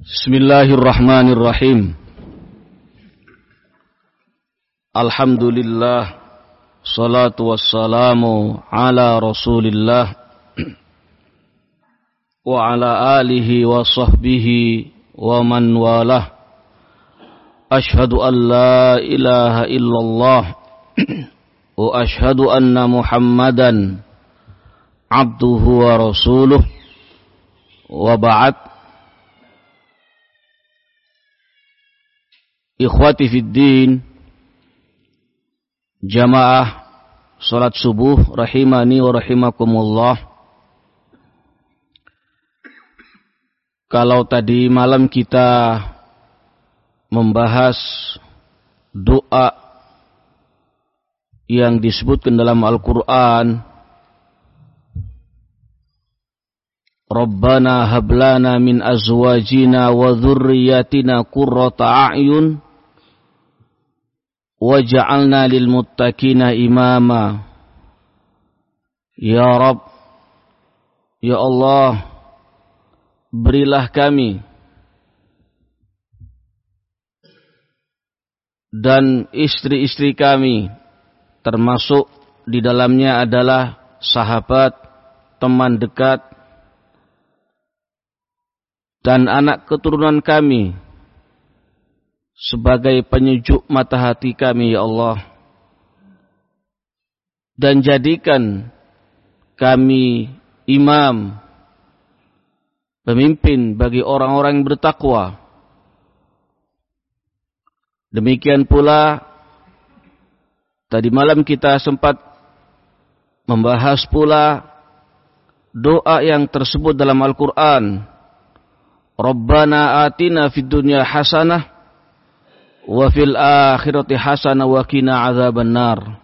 Bismillahirrahmanirrahim. Alhamdulillah, salatu wassalamu ala Rasulillah wa ala alihi wa sahbihi wa man walah. Ashhadu an la ilaha illallah wa ashhadu anna Muhammadan abduhu wa rasuluh wa ba'd. Ikhwati fiddin, jamaah salat subuh rahimani wa rahimakumullah. Kalau tadi malam kita membahas doa yang disebutkan dalam Al-Quran, Rabbana hablana min azwajina wa dhurriyyatina qurrata a'yun waj'alna lil muttaqina imama. Ya Rabb, ya Allah, berilah kami dan istri-istri kami, termasuk di dalamnya adalah sahabat, teman dekat, dan anak keturunan kami, sebagai penyejuk mata hati kami, ya Allah. Dan jadikan kami imam, pemimpin bagi orang-orang yang bertakwa. Demikian pula tadi malam kita sempat membahas pula doa yang tersebut dalam Al-Quran. Rabbana atina fid dunya hasanah wa fil akhirati hasanah wa qina adzabannar.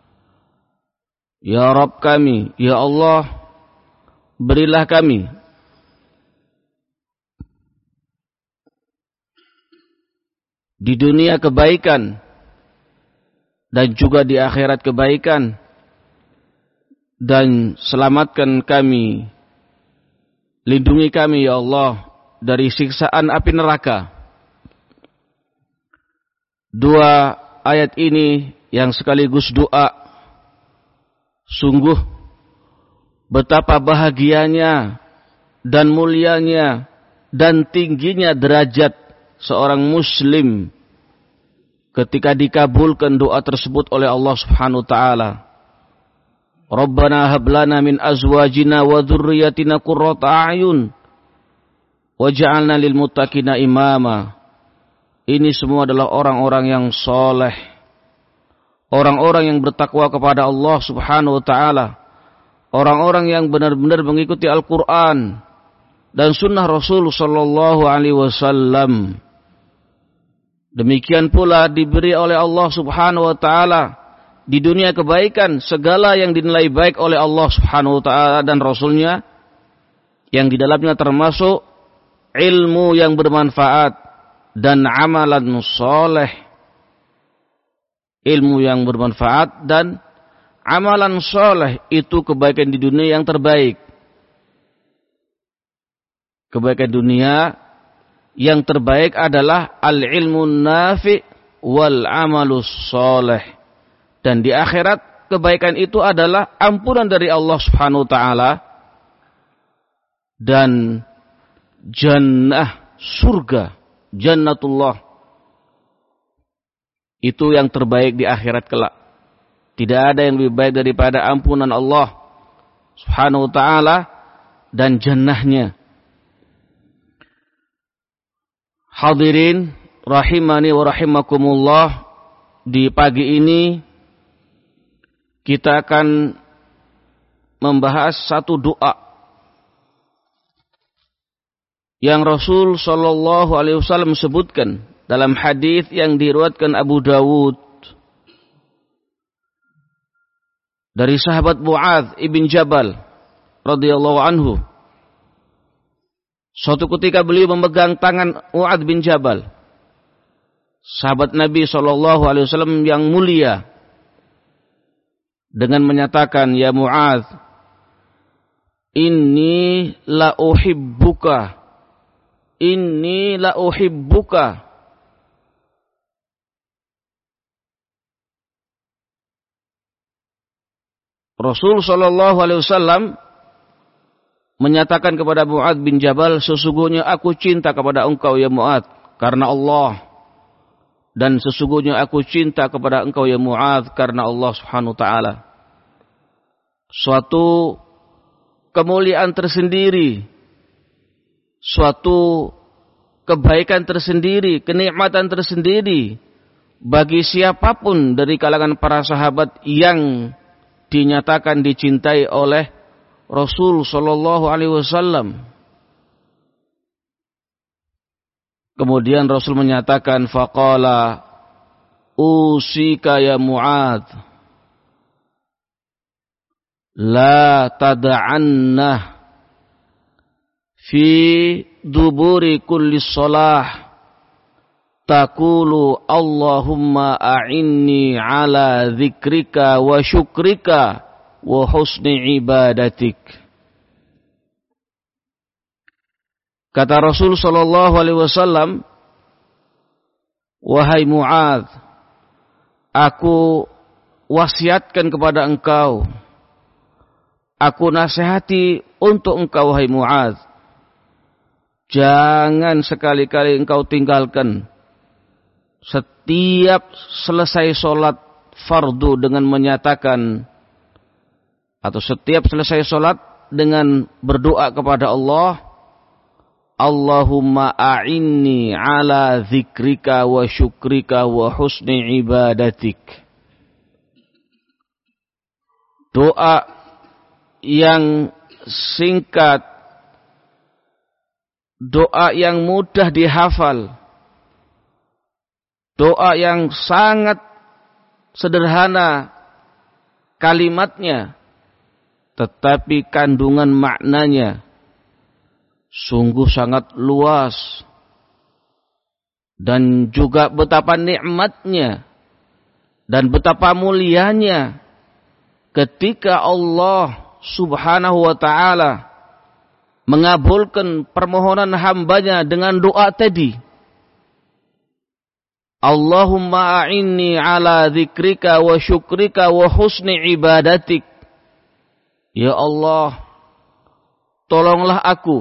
Ya Rabb kami, ya Allah, berilah kami di dunia kebaikan dan juga di akhirat kebaikan, dan selamatkan kami, lindungi kami ya Allah dari siksaan api neraka. Dua ayat ini yang sekaligus doa, sungguh betapa bahagianya dan mulianya dan tingginya derajat seorang muslim ketika dikabulkan doa tersebut oleh Allah Subhanahu wa taala. Rabbana hab lana min azwajina wa dhurriyyatina qurrata a'yun waj'alna lil muttaqina imama. Ini semua adalah orang-orang yang soleh, orang-orang yang bertakwa kepada Allah Subhanahu wa taala, orang-orang yang benar-benar mengikuti Al-Quran dan sunnah Rasul sallallahu alaihi wasallam. Demikian pula diberi oleh Allah Subhanahu wa taala di dunia kebaikan segala yang dinilai baik oleh Allah Subhanahu wa taala dan Rasulnya, yang di dalamnya termasuk ilmu yang bermanfaat dan amalan soleh. Ilmu yang bermanfaat dan amalan soleh itu kebaikan di dunia yang terbaik. Kebaikan dunia yang terbaik adalah al-ilmu nafi' wal amalus soleh. Dan di akhirat kebaikan itu adalah ampunan dari Allah Subhanahu wa taala dan jannah, surga, jannatullah. Itu yang terbaik di akhirat kelak. Tidak ada yang lebih baik daripada ampunan Allah Subhanahu wa taala dan jannahnya. Hadirin rahimani wa rahimakumullah, di pagi ini kita akan membahas satu doa yang Rasul sallallahu alaihi wasallam sebutkan dalam hadis yang diriwayatkan Abu Dawud dari sahabat Mu'adz ibn Jabal radhiyallahu anhu. Suatu ketika beliau memegang tangan Mu'adz bin Jabal, sahabat Nabi sallallahu alaihi wasallam yang mulia, dengan menyatakan, "Ya Mu'adz, inni la uhibbuka inni la uhibbuka. Rasul sallallahu alaihi wasallam menyatakan kepada Mu'adz bin Jabal, sesungguhnya aku cinta kepada engkau ya Mu'adz karena Allah, dan sesungguhnya aku cinta kepada engkau ya Mu'adz karena Allah Subhanahu wa taala. Suatu kemuliaan tersendiri, suatu kebaikan tersendiri, kenikmatan tersendiri bagi siapapun dari kalangan para sahabat yang dinyatakan dicintai oleh Rasul sallallahu alaihi wasallam. Kemudian Rasul menyatakan, faqala usika ya Mu'adz la tad'anna fi duburi kulli shalah taqulu Allahumma a'inni ala dzikrika wa syukrika wa husni ibadatik. Kata Rasul sallallahu alaihi wasallam, wahai Mu'adz, aku wasiatkan kepada engkau, aku nasihati untuk engkau wahai Mu'adz, jangan sekali-kali engkau tinggalkan setiap selesai sholat fardu dengan menyatakan, atau setiap selesai sholat dengan berdoa kepada Allah, Allahumma a'inni ala dzikrika wa syukrika wa husni ibadatik. Doa yang singkat, doa yang mudah dihafal, doa yang sangat sederhana kalimatnya, tetapi kandungan maknanya sungguh sangat luas, dan juga betapa nikmatnya dan betapa mulianya ketika Allah Subhanahu wa taala mengabulkan permohonan hambanya dengan doa tadi. Allahumma a'inni ala dzikrika wa syukrika wa husni ibadatik. Ya Allah, tolonglah aku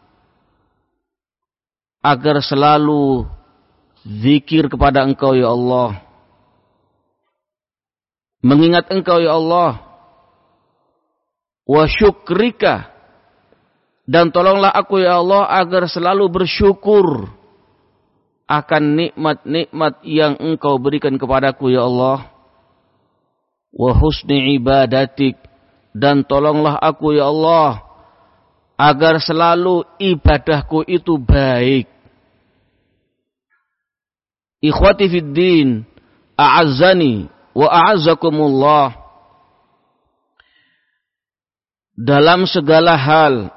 agar selalu zikir kepada Engkau ya Allah, mengingat Engkau ya Allah, wa syukrika, dan tolonglah aku ya Allah agar selalu bersyukur akan nikmat-nikmat yang Engkau berikan kepadaku ya Allah, wa husni ibadatik, dan tolonglah aku ya Allah agar selalu ibadahku itu baik. Ikhwati fid din, a'azzani wa a'azzakumullah. Dalam segala hal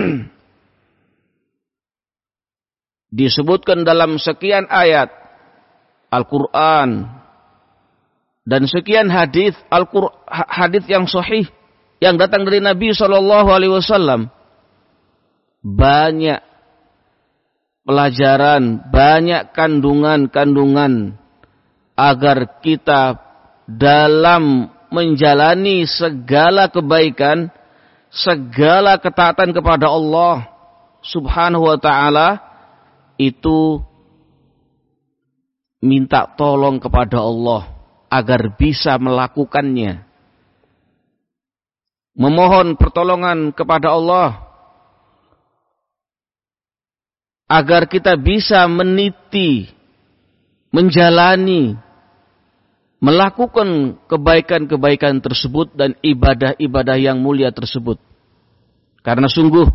disebutkan dalam sekian ayat Al-Quran dan sekian hadis hadis yang sahih yang datang dari Nabi SAW, banyak pelajaran, banyak kandungan-kandungan agar kita dalam menjalani segala kebaikan, segala ketaatan kepada Allah Subhanahu wa taala itu minta tolong kepada Allah agar bisa melakukannya. Memohon pertolongan kepada Allah agar kita bisa meniti, menjalani, melakukan kebaikan-kebaikan tersebut dan ibadah-ibadah yang mulia tersebut. Karena sungguh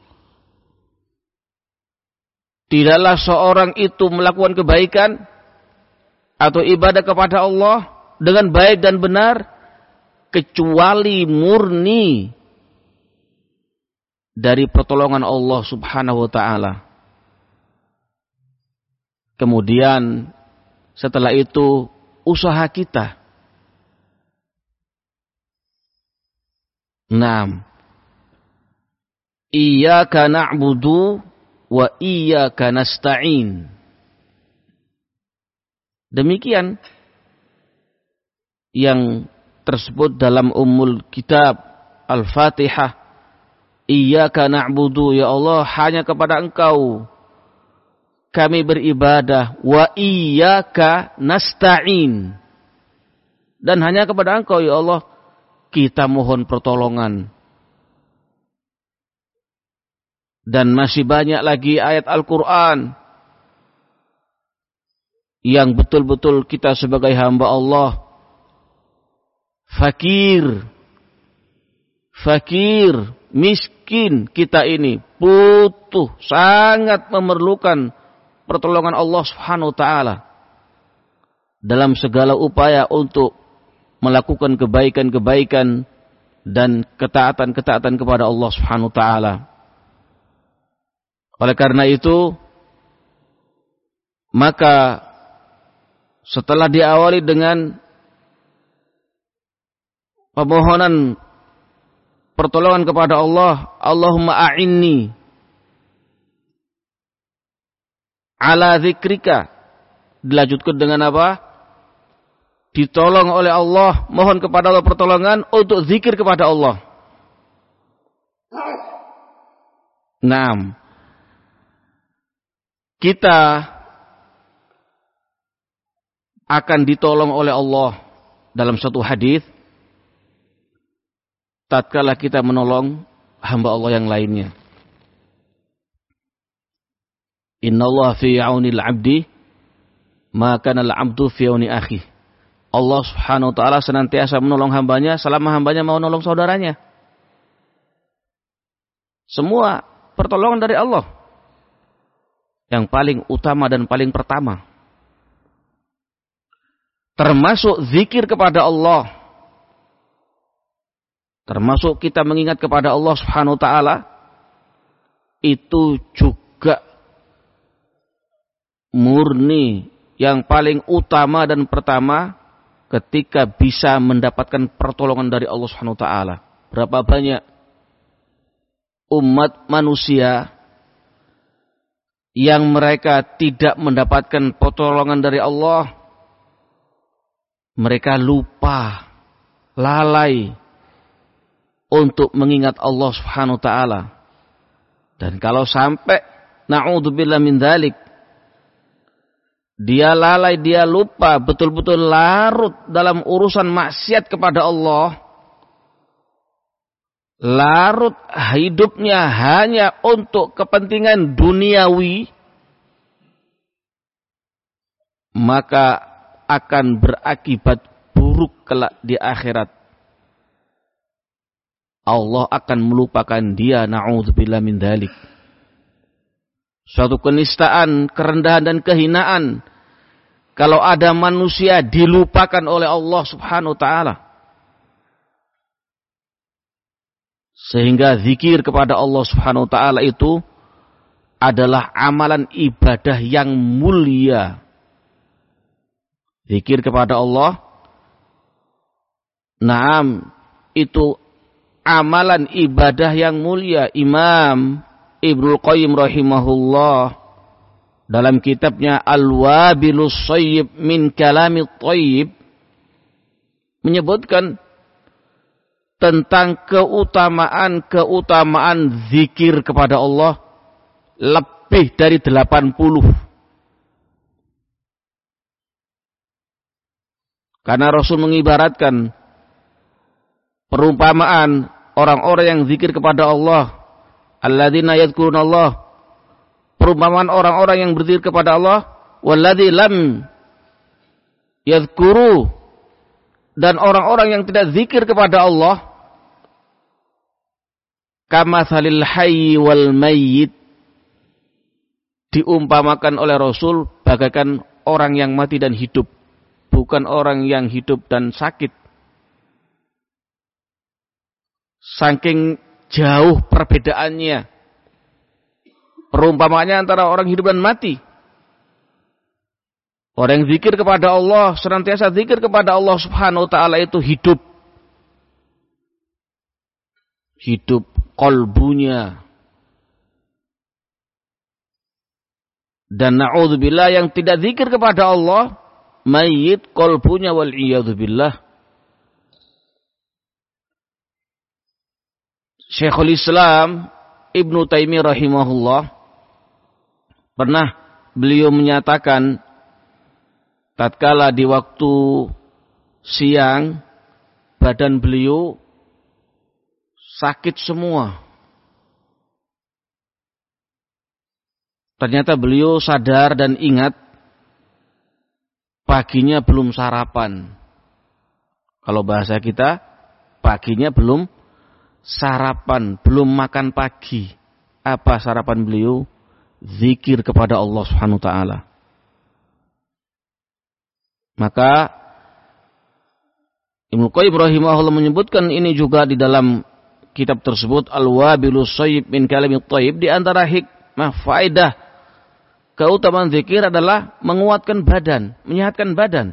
tidaklah seorang itu melakukan kebaikan atau ibadah kepada Allah dengan baik dan benar kecuali murni dari pertolongan Allah Subhanahu wa taala. Kemudian setelah itu usaha kita. Naam. Iyyaka na'budu wa iyyaka nasta'in. Demikian yang tersebut dalam Ummul Kitab Al-Fatihah. Iyyaka na'budu, ya Allah, hanya kepada Engkau kami beribadah, wa iyyaka nasta'in, dan hanya kepada Engkau ya Allah kita mohon pertolongan. Dan masih banyak lagi ayat Al-Quran yang betul-betul kita sebagai hamba Allah fakir, miskin, kita ini butuh, sangat memerlukan pertolongan Allah Subhanahu wa taala dalam segala upaya untuk melakukan kebaikan-kebaikan dan ketaatan-ketaatan kepada Allah Subhanahu wa taala. Oleh karena itu, maka setelah diawali dengan permohonan pertolongan kepada Allah, Allahumma a'inni ala zikrika, dilanjutkan dengan apa? Ditolong oleh Allah, mohon kepada Allah pertolongan untuk zikir kepada Allah. Naam. Kita akan ditolong oleh Allah dalam satu hadis tatkala kita menolong hamba Allah yang lainnya. Innallaha fi 'aunil 'abdi ma kana al-'abdu fi 'auni akhi. Allah Subhanahu wa taala senantiasa menolong hambanya selama hambanya mau menolong saudaranya. Semua pertolongan dari Allah. Yang paling utama dan paling pertama, termasuk zikir kepada Allah, termasuk kita mengingat kepada Allah Subhanahu wa taala, itu juga murni yang paling utama dan pertama ketika bisa mendapatkan pertolongan dari Allah Subhanahu wa taala. Berapa banyak umat manusia yang mereka tidak mendapatkan pertolongan dari Allah, mereka lupa, lalai untuk mengingat Allah Subhanahu wa taala. Dan kalau sampai na'udzubillah min dzalik, dia lalai, dia lupa, betul-betul larut dalam urusan maksiat kepada Allah, larut hidupnya hanya untuk kepentingan duniawi, maka akan berakibat buruk kelak di akhirat. Allah akan melupakan dia, na'udzubillah min dzalik. Suatu kenistaan, kerendahan dan kehinaan kalau ada manusia dilupakan oleh Allah Subhanahu wa taala. Sehingga zikir kepada Allah Subhanahu wa taala itu adalah amalan ibadah yang mulia. Zikir kepada Allah, naam, itu amalan ibadah yang mulia. Imam Ibnul Qayyim rahimahullah dalam kitabnya Al-Wabilus Shayyib min Kalamit Thayyib menyebutkan tentang keutamaan zikir kepada Allah lebih dari 80. Karena Rasul mengibaratkan perumpamaan orang-orang yang zikir kepada Allah, alladzina yadhkurunallah, perumpamaan orang-orang yang berzikir kepada Allah, walladzi lam yadhkuru, dan orang-orang yang tidak zikir kepada Allah, kamatsalil hayyi wal mayyit, diumpamakan oleh Rasul bagaikan orang yang mati dan hidup, bukan orang yang hidup dan sakit. Saking jauh perbedaannya, perumpamaannya antara orang hidup dan mati. Orang yang zikir kepada Allah, senantiasa zikir kepada Allah Subhanahu wa taala itu hidup. Hidup kolbunya. Dan na'udzubillah yang tidak zikir kepada Allah, mayyit qalbunya wal iyadzubillah. Syekhul Islam Ibnu Taimiyah rahimahullah pernah beliau menyatakan tatkala di waktu siang badan beliau sakit semua. Ternyata beliau sadar dan ingat paginya belum sarapan. Kalau bahasa kita, paginya belum sarapan, belum makan pagi. Apa sarapan beliau? Zikir kepada Allah Subhanahu wa taala. Maka Ibnu Qayyim rahimahullah menyebutkan ini juga di dalam kitab tersebut, Al-Wabilus Shayyib min Kalimit Thayyib. Di antara hikmah faedah keutamaan zikir adalah menguatkan badan, menyehatkan badan.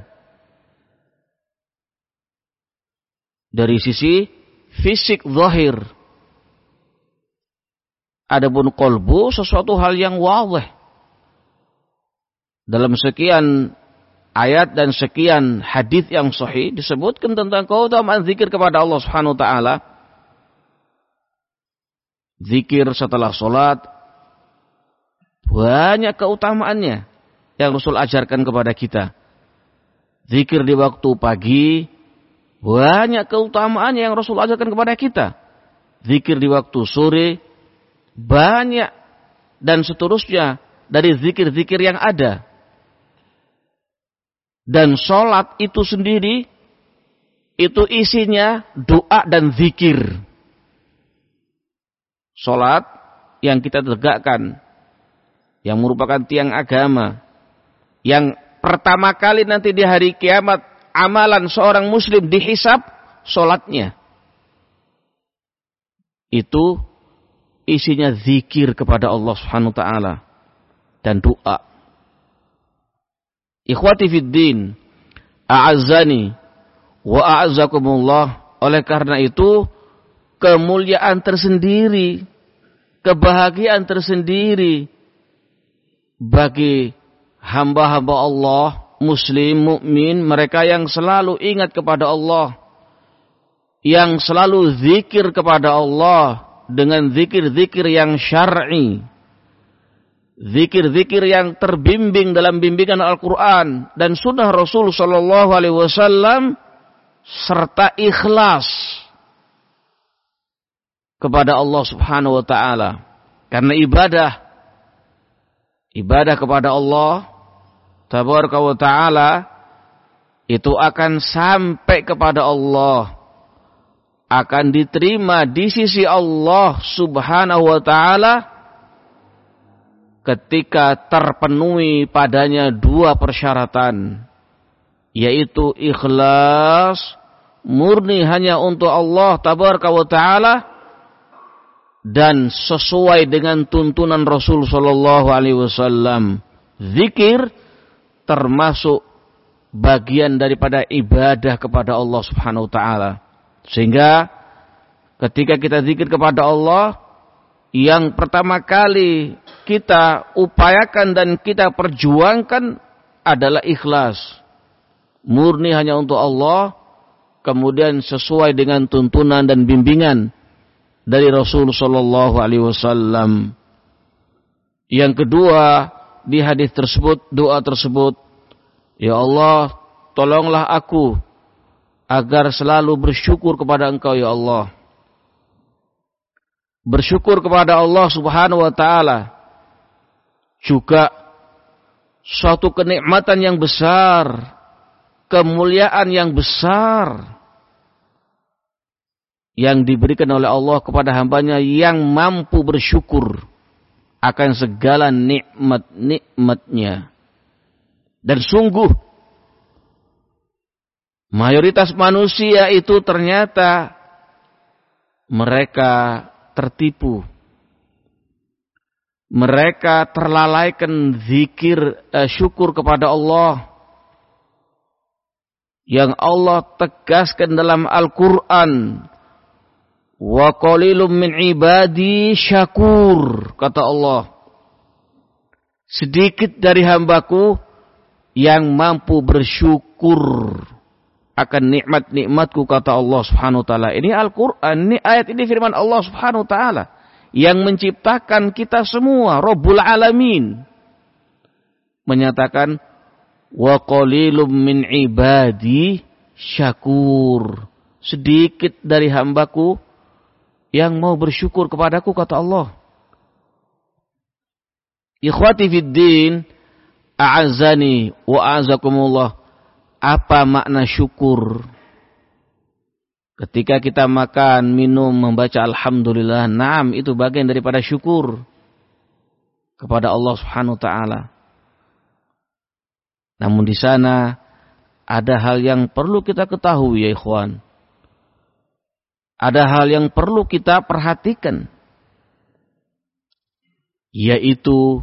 Dari sisi fisik zahir. Adapun qalbu sesuatu hal yang wadih. Dalam sekian ayat dan sekian hadis yang sahih disebutkan tentang keutamaan zikir kepada Allah Subhanahu wa taala. Zikir setelah salat banyak keutamaannya yang Rasul ajarkan kepada kita. Zikir di waktu pagi, banyak keutamaannya yang Rasul ajarkan kepada kita. Zikir di waktu sore, banyak dan seterusnya dari zikir-zikir yang ada. Dan sholat itu sendiri, itu isinya doa dan zikir. Sholat yang kita tegakkan, yang merupakan tiang agama, yang pertama kali nanti di hari kiamat amalan seorang muslim dihisab sholatnya. Itu isinya zikir kepada Allah Subhanahu wa taala dan doa. Ikhwati fid din, a'azzani wa a'azzakumullah. Oleh karena itu kemuliaan tersendiri, kebahagiaan tersendiri bagi hamba-hamba Allah, muslim, mukmin, mereka yang selalu ingat kepada Allah, yang selalu zikir kepada Allah dengan zikir-zikir yang syar'i, zikir-zikir yang terbimbing dalam bimbingan Al-Quran dan sunnah Rasul Sallallahu Alaihi Wasallam, serta ikhlas kepada Allah Subhanahu Wa Taala. Karena ibadah kepada Allah Tabaraka wa ta'ala itu akan sampai kepada Allah, akan diterima di sisi Allah Subhanahu wa ta'ala ketika terpenuhi padanya dua persyaratan, yaitu ikhlas murni hanya untuk Allah Tabaraka wa ta'ala dan sesuai dengan tuntunan Rasul sallallahu alaihi wasallam. Zikir termasuk bagian daripada ibadah kepada Allah Subhanahu wa taala. Sehingga ketika kita zikir kepada Allah, yang pertama kali kita upayakan dan kita perjuangkan adalah ikhlas. Murni hanya untuk Allah, kemudian sesuai dengan tuntunan dan bimbingan dari Rasul sallallahu alaihi wasallam. Yang kedua, di hadis tersebut, doa tersebut, ya Allah, tolonglah aku agar selalu bersyukur kepada Engkau ya Allah. Bersyukur kepada Allah Subhanahu wa taala juga suatu kenikmatan yang besar, kemuliaan yang besar yang diberikan oleh Allah kepada hambanya yang mampu bersyukur akan segala nikmat-nikmatnya. Dan sungguh mayoritas manusia itu ternyata mereka tertipu. Mereka terlalaikan zikir syukur kepada Allah yang Allah tegaskan dalam Al-Quran. Wa qalilum min ibadi syakur, kata Allah. sedikit dari hambaku yang mampu bersyukur akan nikmat-nikmatku, kata Allah Subhanahu wa taala. Ini Al-Qur'an, ini ayat ini firman Allah Subhanahu wa taala yang menciptakan kita semua, Rabbul Alamin. Menyatakan wa qalilum min ibadi syakur. Sedikit dari hambaku yang mau bersyukur kepadaku, kata Allah. Ikhwati fid din, a'azzani wa a'azzakumullah. Apa makna syukur? Ketika kita makan, minum, membaca alhamdulillah, naam, itu bagian daripada syukur kepada Allah Subhanahu wa taala. Namun di sana ada hal yang perlu kita ketahui, ya ikhwan. Ada hal yang perlu kita perhatikan, yaitu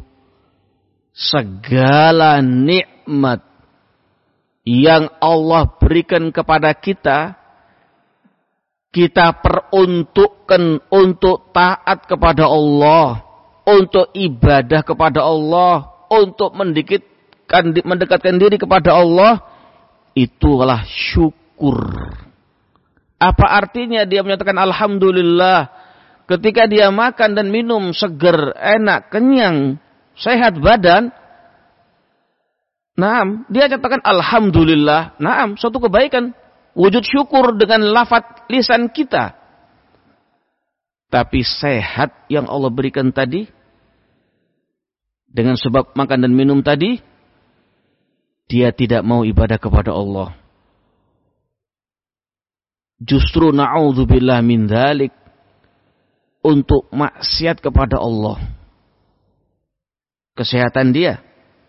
segala nikmat yang Allah berikan kepada kita, kita peruntukkan untuk taat kepada Allah, untuk ibadah kepada Allah, untuk mendekatkan diri kepada Allah, itulah syukur. Apa artinya dia menyatakan alhamdulillah ketika dia makan dan minum seger, enak, kenyang, sehat badan? Naam, dia katakan alhamdulillah. Naam, suatu kebaikan. Wujud syukur dengan lafaz lisan kita. Tapi sehat yang Allah berikan tadi, dengan sebab makan dan minum tadi, dia tidak mau ibadah kepada Allah. Justru na'udzubillah min dzalik, untuk maksiat kepada Allah. Kesehatan dia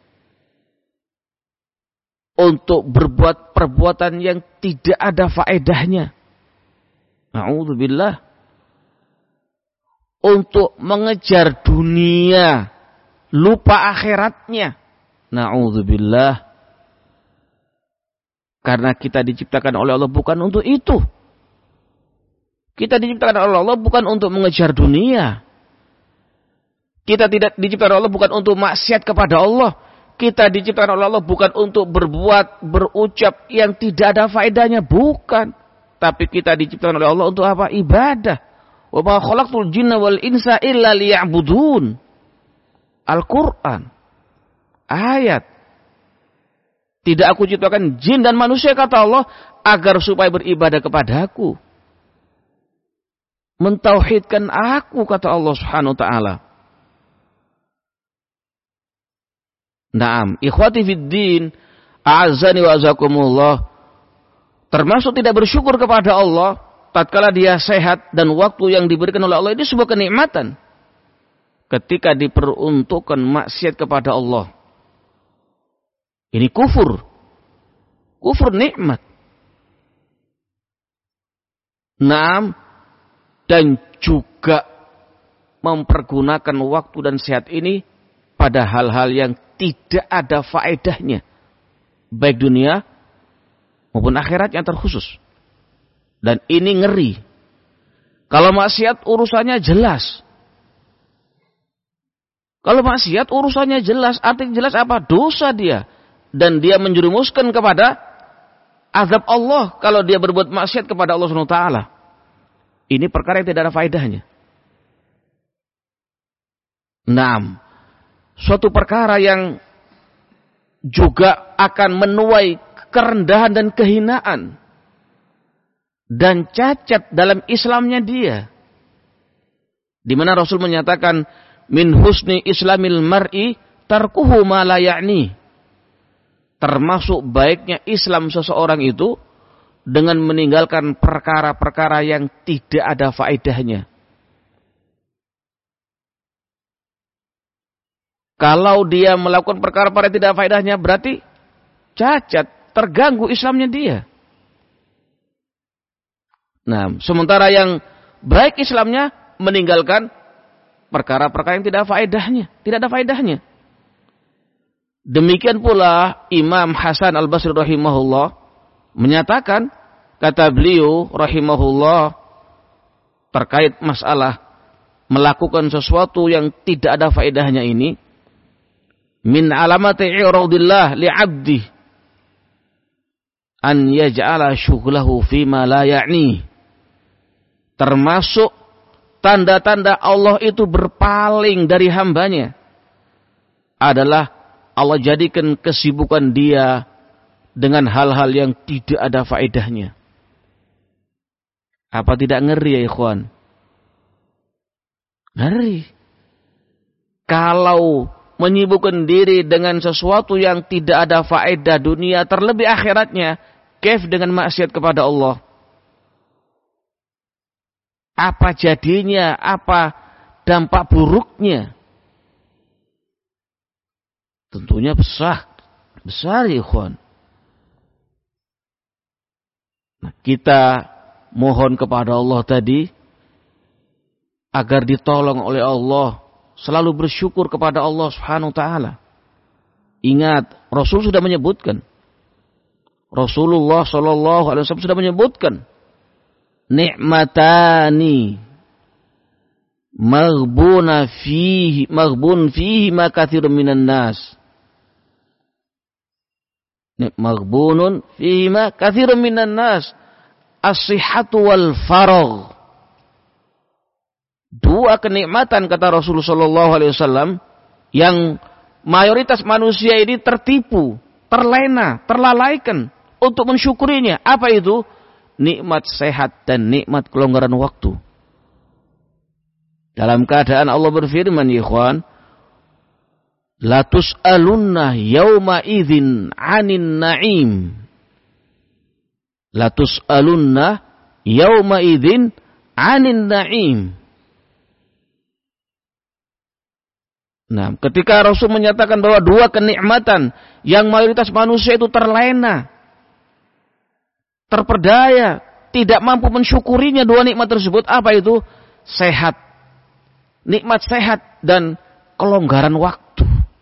untuk berbuat perbuatan yang tidak ada faedahnya. Na'udzubillah. Untuk mengejar dunia, lupa akhiratnya. Na'udzubillah. Karena kita diciptakan oleh Allah bukan untuk itu. Kita diciptakan oleh Allah bukan untuk mengejar dunia. Kita tidak diciptakan oleh Allah bukan untuk maksiat kepada Allah. Kita diciptakan oleh Allah bukan untuk berbuat, berucap yang tidak ada faedahnya, bukan. Tapi kita diciptakan oleh Allah untuk apa? Ibadah. Wa ma khalaqtul jinna wal insa illa liya'budun. Al-Qur'an. Ayat. Tidak aku ciptakan jin dan manusia, kata Allah, agar supaya beribadah kepadaku. Mentauhidkan aku, kata Allah Subhanahu wa taala. Naam, ikhwati fid din, a'azzani wa azakumullah. Termasuk tidak bersyukur kepada Allah tatkala dia sehat dan waktu yang diberikan oleh Allah ini sebuah kenikmatan. Ketika diperuntukkan maksiat kepada Allah, ini kufur. Kufur nikmat. Naam, dan juga mempergunakan waktu dan sehat ini pada hal-hal yang tidak ada faedahnya, baik dunia maupun akhirat yang terkhusus. Dan ini ngeri. Kalau maksiat urusannya jelas. Kalau maksiat urusannya jelas, artinya jelas apa? Dosa dia. Dan dia menjerumuskan kepada azab Allah kalau dia berbuat maksiat kepada Allah SWT. Ini perkara yang tidak ada faedahnya. Naam. Suatu perkara yang juga akan menuai kerendahan dan kehinaan dan cacat dalam Islamnya dia. Di mana Rasul menyatakan min husni islamil mar'i tarkuhu ma la ya'ni. Termasuk baiknya Islam seseorang itu dengan meninggalkan perkara-perkara yang tidak ada faedahnya. Kalau dia melakukan perkara-perkara yang tidak ada faedahnya, berarti cacat, terganggu Islamnya dia. Nah, sementara yang baik Islamnya meninggalkan perkara-perkara yang tidak ada faedahnya, tidak ada faedahnya. Demikian pula Imam Hasan Al-Basri rahimahullah menyatakan, kata beliau rahimahullah terkait masalah melakukan sesuatu yang tidak ada faedahnya ini, min alamati i'radillah li'abdi an yaj'ala syughlahu fima la ya'ni. Termasuk tanda-tanda Allah itu berpaling dari hambanya adalah Allah jadikan kesibukan dia dengan hal-hal yang tidak ada faedahnya. Apa tidak ngeri ya ikhwan? Ngeri. Kalau menyibukkan diri dengan sesuatu yang tidak ada faedah dunia, terlebih akhiratnya, kaf dengan maksiat kepada Allah. Apa jadinya? Apa dampak buruknya? Tentunya besar. Besar ya ikhwan. Nah, kita mohon kepada Allah tadi agar ditolong oleh Allah, selalu bersyukur kepada Allah Subhanahu wa taala. Ingat, Rasul sudah menyebutkan. Rasulullah sallallahu alaihi wasallam sudah menyebutkan, nikmatani maghbun fihi ma katsirun minan nas. Maghbunun fihi ma katsirun minan nas. As-sihhatu wal faragh. Dua kenikmatan kata Rasulullah sallallahu alaihi wasallam yang mayoritas manusia ini tertipu, terlena, terlalaikan untuk mensyukurinya. Apa itu? Nikmat sehat dan nikmat kelonggaran waktu. Dalam keadaan Allah berfirman, ya ikhwan, la tus'alunna yauma idzin 'anin na'im. La tus'alunna yauma idzin 'anin na'im. Nah, ketika Rasul menyatakan bahwa dua kenikmatan yang mayoritas manusia itu terlena, terperdaya, tidak mampu mensyukurinya dua nikmat tersebut, apa itu? Sehat. Nikmat sehat dan kelonggaran waktu.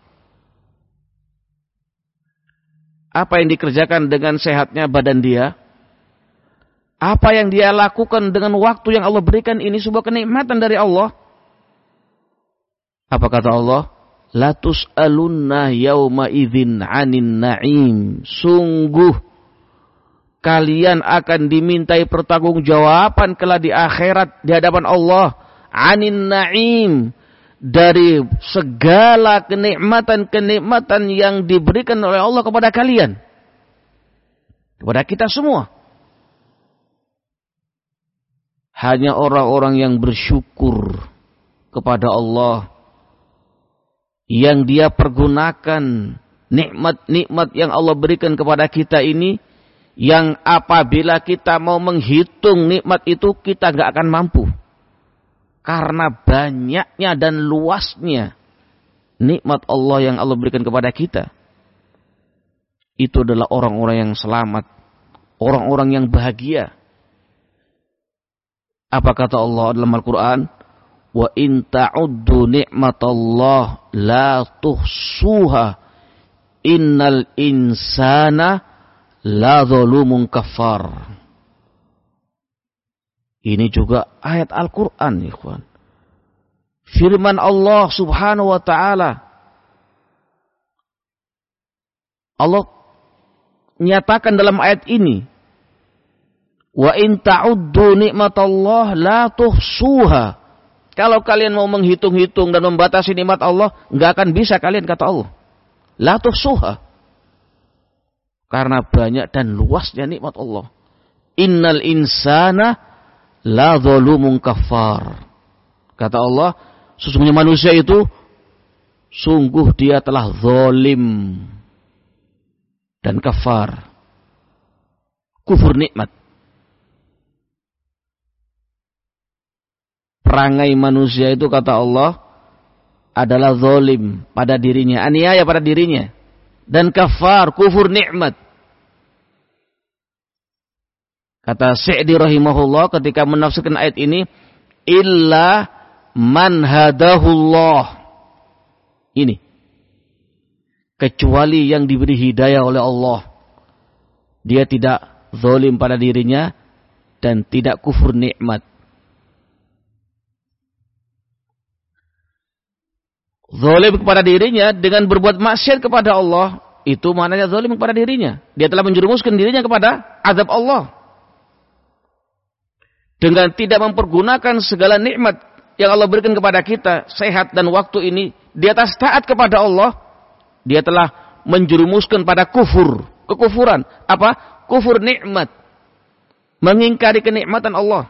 Apa yang dikerjakan dengan sehatnya badan dia? Apa yang dia lakukan dengan waktu yang Allah berikan, ini sebuah kenikmatan dari Allah. Apa kata Allah? La tus'alunna yauma idzin 'anin na'im. Sungguh kalian akan dimintai pertanggungjawaban kelak di akhirat di hadapan Allah, 'anin na'im, dari segala kenikmatan-kenikmatan yang diberikan oleh Allah kepada kalian. Kepada kita semua. Hanya orang-orang yang bersyukur kepada Allah, yang dia pergunakan nikmat-nikmat yang Allah berikan kepada kita ini, yang apabila kita mau menghitung nikmat itu, kita gak akan mampu. Karena banyaknya dan luasnya nikmat Allah yang Allah berikan kepada kita. Itu adalah orang-orang yang selamat, orang-orang yang bahagia. Apa kata Allah dalam Al-Quran? Wa in ta'uddu ni'matallah la tuhsuha innal insana la zalumun kafar. Ini juga ayat Al-Quran, ikhwan. Firman Allah subhanahu wa ta'ala. Allah nyatakan dalam ayat ini, wa in ta'uddu ni'matallah la tuhsuha. Kalau kalian mau menghitung-hitung dan membatasi nikmat Allah, enggak akan bisa kalian, kata Allah. La tuhsuha. Karena banyak dan luasnya nikmat Allah. Innal insana la zalumun kafar. Kata Allah, sesungguhnya manusia itu sungguh dia telah zalim dan kafar. Kufur nikmat. Perangai manusia itu, kata Allah, adalah zalim pada dirinya, aniaya pada dirinya, dan kafar, kufur nikmat. Kata Sa'di rahimahullah ketika menafsirkan ayat ini, illa man hadahullah. Ini, kecuali yang diberi hidayah oleh Allah, dia tidak zalim pada dirinya dan tidak kufur nikmat. Zalim kepada dirinya dengan berbuat maksiat kepada Allah, itu maknanya zalim kepada dirinya. Dia telah menjerumuskan dirinya kepada azab Allah. Dengan tidak mempergunakan segala nikmat yang Allah berikan kepada kita, sehat dan waktu ini, di atas taat kepada Allah, dia telah menjerumuskan pada kufur, kekufuran. Apa? Kufur nikmat. Mengingkari kenikmatan Allah.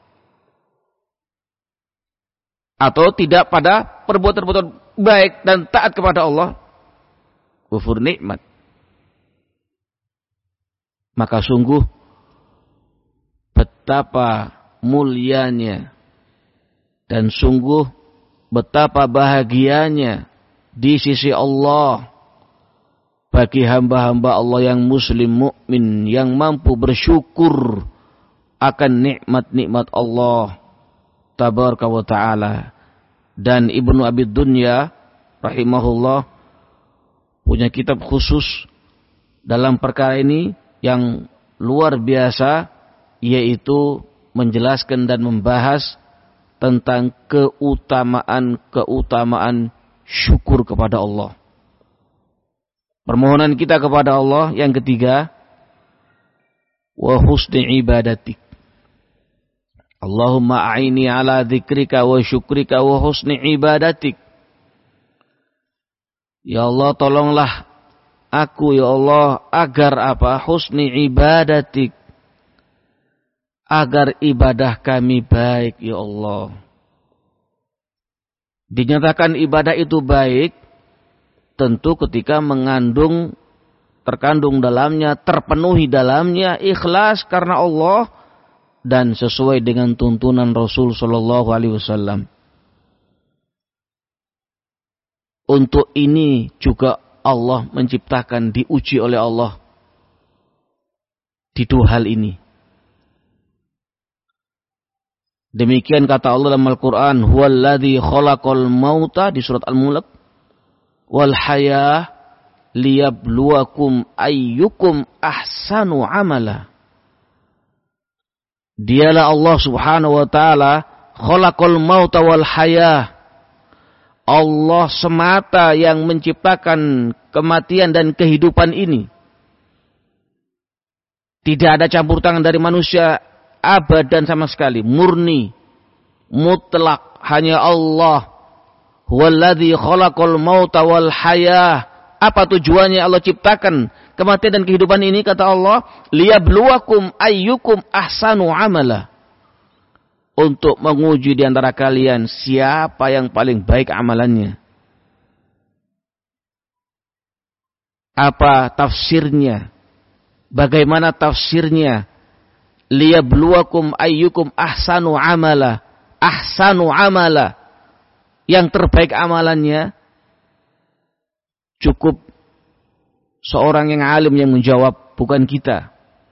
Atau tidak pada perbuatan-perbuatan baik dan taat kepada Allah. Kufur nikmat. Maka sungguh betapa mulianya dan sungguh betapa bahagianya di sisi Allah bagi hamba-hamba Allah yang muslim mukmin yang mampu bersyukur akan nikmat-nikmat Allah tabaraka wa taala. Dan Ibnu Abi Dunya rahimahullah punya kitab khusus dalam perkara ini yang luar biasa, yaitu menjelaskan dan membahas tentang keutamaan syukur kepada Allah. Permohonan kita kepada Allah yang ketiga, wa husni ibadatik. Allahumma a'ini ala dzikrika wa syukrika wa husni ibadatik. Ya Allah, tolonglah aku ya Allah agar apa? Husni ibadatik. Agar ibadah kami baik ya Allah. Dinyatakan ibadah itu baik tentu ketika terkandung dalamnya, terpenuhi dalamnya ikhlas karena Allah dan sesuai dengan tuntunan Rasul sallallahu alaihi wasallam. Untuk ini juga Allah menciptakan, diuji oleh Allah di dua hal ini. Demikian kata Allah dalam Al-Quran, huwallazi khalaqal mauta di surat Al-Mulk wal hayah liyabluwakum ayyukum ahsanu amala. Dialah Allah subhanahu wa ta'ala khalaqal mauta wal hayah. Allah semata yang menciptakan kematian dan kehidupan ini. Tidak ada campur tangan dari manusia abadan sama sekali, murni, mutlak, hanya Allah. Huwallazi khalaqal mauta wal hayah. Apa tujuannya Allah ciptakan kematian dan kehidupan ini? Kata Allah, liyabluwakum ayyukum ahsanu amala. Untuk menguji di antara kalian siapa yang paling baik amalannya. Apa tafsirnya? Bagaimana tafsirnya? Liyabluwakum ayyukum ahsanu amala. Ahsanu amala. Yang terbaik amalannya. Cukup seorang yang alim yang menjawab, bukan kita.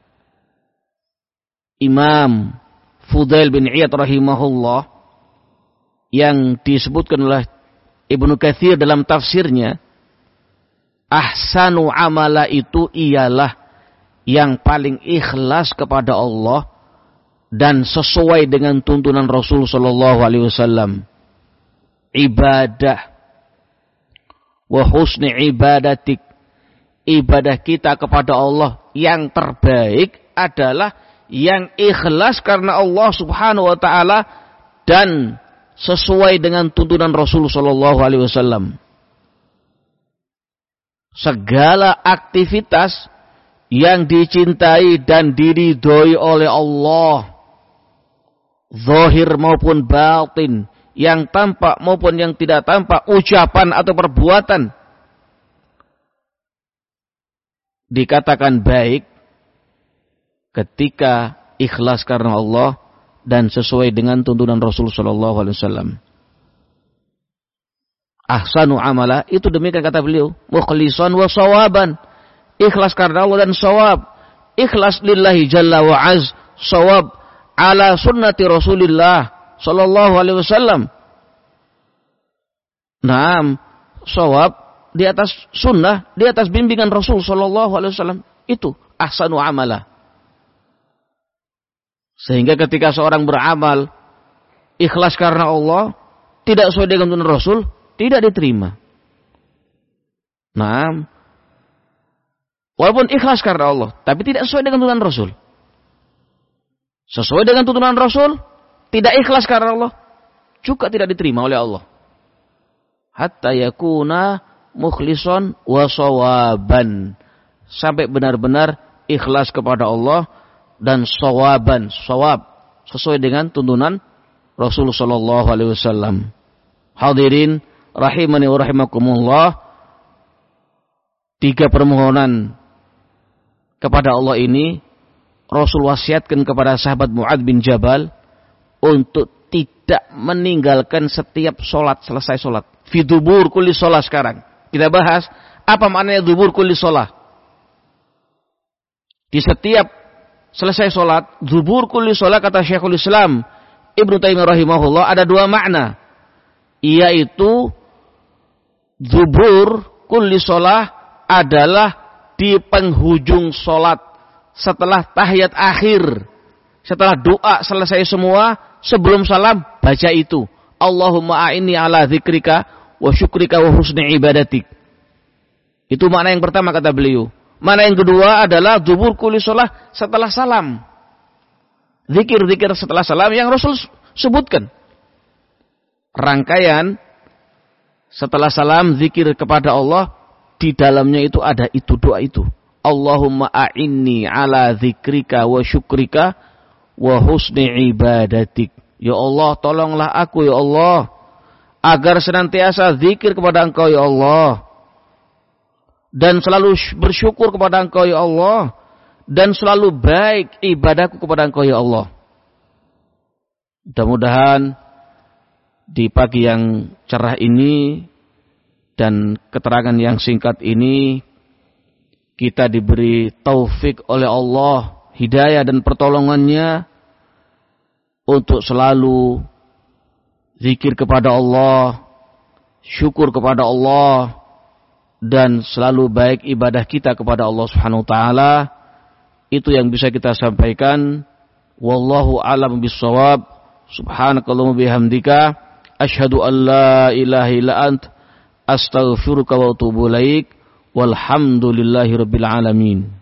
Imam Fudail bin Iyad rahimahullah yang disebutkan oleh Ibnu Katsir dalam tafsirnya, ahsanu amala itu ialah yang paling ikhlas kepada Allah dan sesuai dengan tuntunan Rasul sallallahu alaihi wasallam. Ibadah wa husni ibadatik. Ibadah kita kepada Allah yang terbaik adalah yang ikhlas karena Allah subhanahu wa ta'ala dan sesuai dengan tuntunan Rasul sallallahu alaihi wasallam. Segala aktivitas yang dicintai dan diridhoi oleh Allah, zahir maupun batin, yang tampak maupun yang tidak tampak, ucapan atau perbuatan, dikatakan baik ketika ikhlas karena Allah dan sesuai dengan tuntunan Rasul sallallahu alaihi wasallam. Ahsanu amala itu demikian kata beliau, mukhlishan wa shawaban. Ikhlas karena Allah dan shawab. Ikhlas lillahi jalla wa az, shawab ala sunnati Rasulillah sallallahu alaihi wasallam. Naam, shawab di atas sunnah, di atas bimbingan Rasul sallallahu alaihi wasallam. Itu ahsanu amala. Sehingga ketika seorang beramal ikhlas karena Allah, tidak sesuai dengan tuntunan Rasul, tidak diterima. Nah, walaupun ikhlas karena Allah, tapi tidak sesuai dengan tuntunan Rasul. Sesuai dengan tuntunan Rasul, tidak ikhlas karena Allah, juga tidak diterima oleh Allah. Hatta yakuna mukhlishon wa shawaban. Sampai benar-benar ikhlas kepada Allah dan shawaban, shawab, sesuai dengan tuntunan Rasul sallallahu alaihi wasallam. Hadirin rahimani wa rahimakumullah, 3 permohonan kepada Allah ini Rasul wasiatkan kepada sahabat Mu'adz bin Jabal untuk tidak meninggalkan setiap sholat, selesai sholat. Fi dubur kulli sholat sekarang. Kita bahas apa maknanya dubur kulli sholat. Di setiap selesai sholat, dubur kulli sholat, kata Syekhul Islam Ibnu Taimiyah rahimahullah, ada 2 makna. Yaitu dubur kulli sholat adalah di penghujung sholat. Setelah tahiyat akhir, setelah doa selesai semua, sebelum salam baca itu, Allahumma a'inni ala dzikrika wa syukrika wa husni ibadatik. Itu makna yang pertama kata beliau. Makna yang kedua adalah dubur kulli shalah, setelah salam. Zikir-zikir setelah salam yang Rasul sebutkan. Rangkaian setelah salam zikir kepada Allah, di dalamnya itu ada itu, doa itu. Allahumma a'inni ala dzikrika wa syukrika wa husni ibadatik. Ya Allah, tolonglah aku ya Allah agar senantiasa zikir kepada Engkau ya Allah, dan selalu bersyukur kepada Engkau ya Allah, dan selalu baik ibadahku kepada Engkau ya Allah. Mudah-mudahan di pagi yang cerah ini dan keterangan yang singkat ini kita diberi taufik oleh Allah, hidayah dan pertolongannya untuk selalu zikir kepada Allah, syukur kepada Allah, dan selalu baik ibadah kita kepada Allah Subhanahu wa taala. Itu yang bisa kita sampaikan. Wallahu a'lam bissawab. Subhanakallahumma bihamdika asyhadu an la ilaha illa ant astaghfiruka wa atubu ilaik. Walhamdulillahi rabbil alamin.